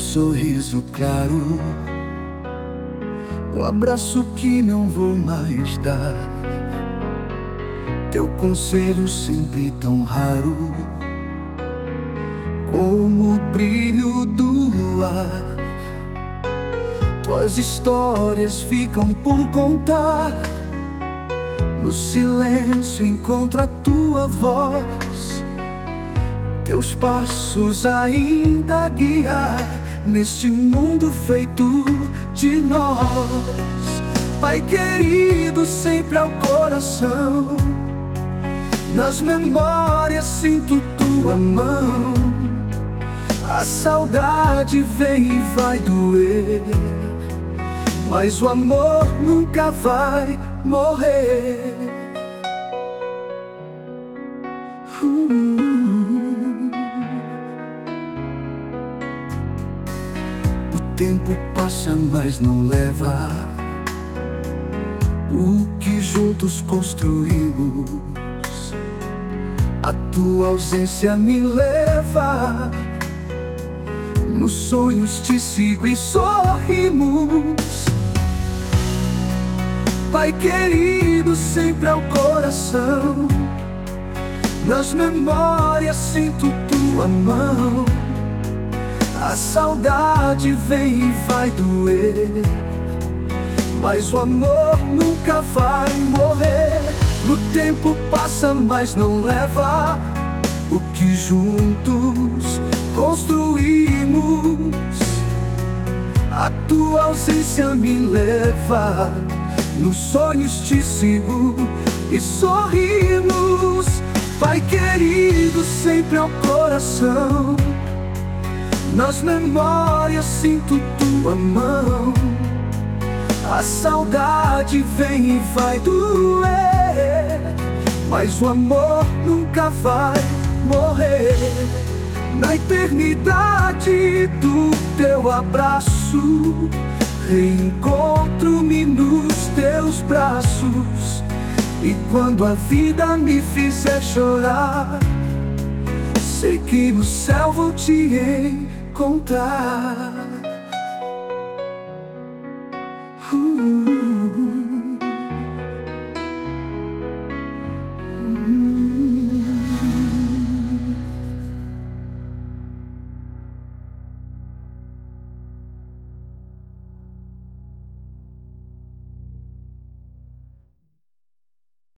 sorriso claro, um abraço que não vou mais dar, teu conselho sempre tão raro, como o brilho do luar. Tuas histórias ficam por contar, no silêncio encontro a tua voz, teus passos ainda guiar neste mundo feito de nós. Pai querido, sempre ao coração, nas memórias sinto tua mão. A saudade vem e vai doer, mas o amor nunca vai morrer. O tempo passa, mas não leva o que juntos construímos. A tua ausência me leva, nos sonhos te sigo e sorrimos. Pai querido, sempre ao coração, nas memórias sinto tua mão. A saudade vem e vai doer, mas o amor nunca vai morrer. O tempo passa, mas não leva o que juntos construímos. A tua ausência me leva, nos sonhos te sigo e sorrimos. Pai querido, sempre ao coração, nas memórias sinto tua mão. A saudade vem e vai doer, mas o amor nunca vai morrer. Na eternidade do teu abraço, reencontro-me nos teus braços. E quando a vida me fizer chorar, sei que no céu vou te encontrar.